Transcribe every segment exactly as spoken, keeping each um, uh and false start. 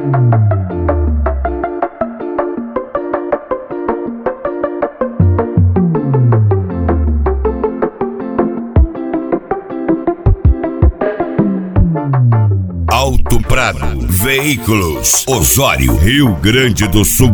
Alto Prado Veículos, Osório, Rio Grande do Sul.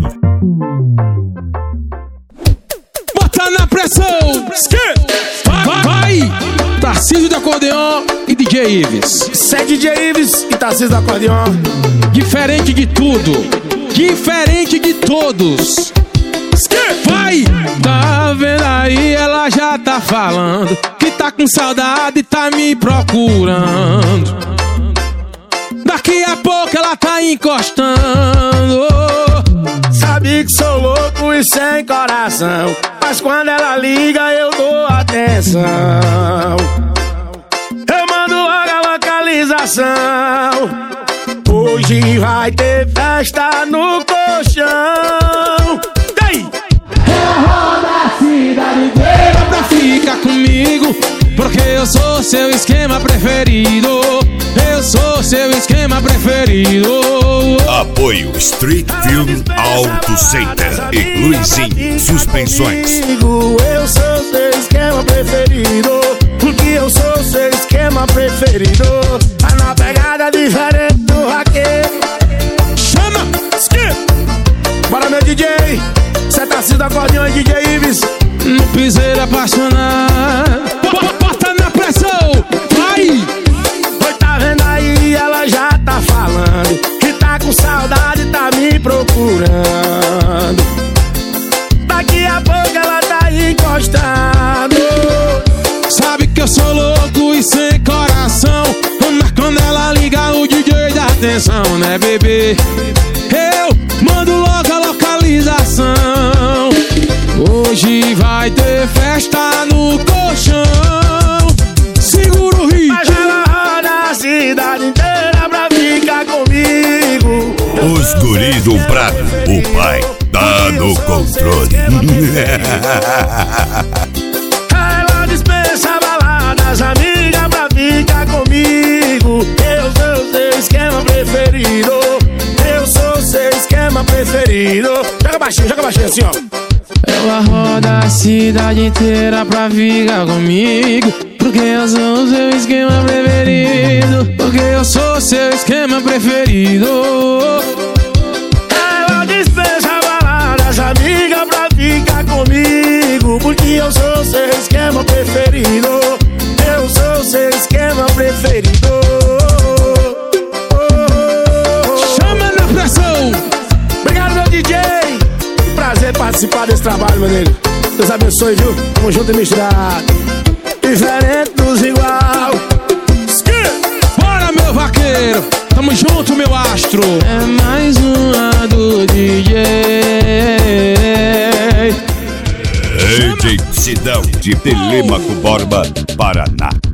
Bota na pressão! Vai! Vai. Tarcísio do acordeon e D J Ives. Isso é D J Ives e Tarcísio do acordeon. Diferente de tudo, diferente de todos. Vai! Tá vendo aí, ela já tá falando que tá com saudade e tá me procurando. Daqui a pouco ela tá encostando. Sabe que sou louco e sem coração, mas quando ela liga eu dou atenção. Eu mando logo a localização. Hoje vai ter festa no colchão. Ei! Eu rodo a cidade inteira pra ficar comigo, porque eu sou seu esquema preferido. Eu sou seu esquema preferido. Apoio Street Film Auto Center e Luizinho Suspensões. Eu sou seu esquema preferido, porque eu sou seu esquema preferido. Tá na pegada diferente do vaqueiro. Chama! Skip! Bora, meu D J, cê tá se do acordeão e D J Ives. No piseiro apaixonado. Bota na pressão! Vai! Oi, tá vendo aí, ela já tá falando que tá com saudade, tá me procurando. Daqui a pouco ela tá encostando. Sabe que eu sou louco e sem coração, mas quando ela liga o D J dá atenção, né, bebê? Eu mando logo a localização. Hoje vai ter festa no colchão. Segura o ritmo. Mas ela roda a cidade inteira pra ficar comigo. Os guris do Prado, o pai tá no controle. Ela dispensa baladas, amiga, pra ficar comigo. Eu sou seu esquema preferido. Eu sou seu esquema preferido. Joga baixinho, joga baixinho assim, ó. Ela roda a cidade inteira pra ficar comigo, porque eu sou o seu esquema preferido. Porque eu sou o seu esquema preferido. Ela dispensa baladas, amiga, pra ficar comigo, porque eu sou o seu esquema preferido. Eu sou o seu esquema preferido. Chama na pressão! Obrigado, meu D J. Prazer participar desse trabalho, meu nego. Deus abençoe, viu? Tamo junto e misturado. Diferente dos igual. Bora, meu vaqueiro! Tamo junto, meu astro! É mais uma do D J. D J Sidão de Telêmaco Borba, Paraná.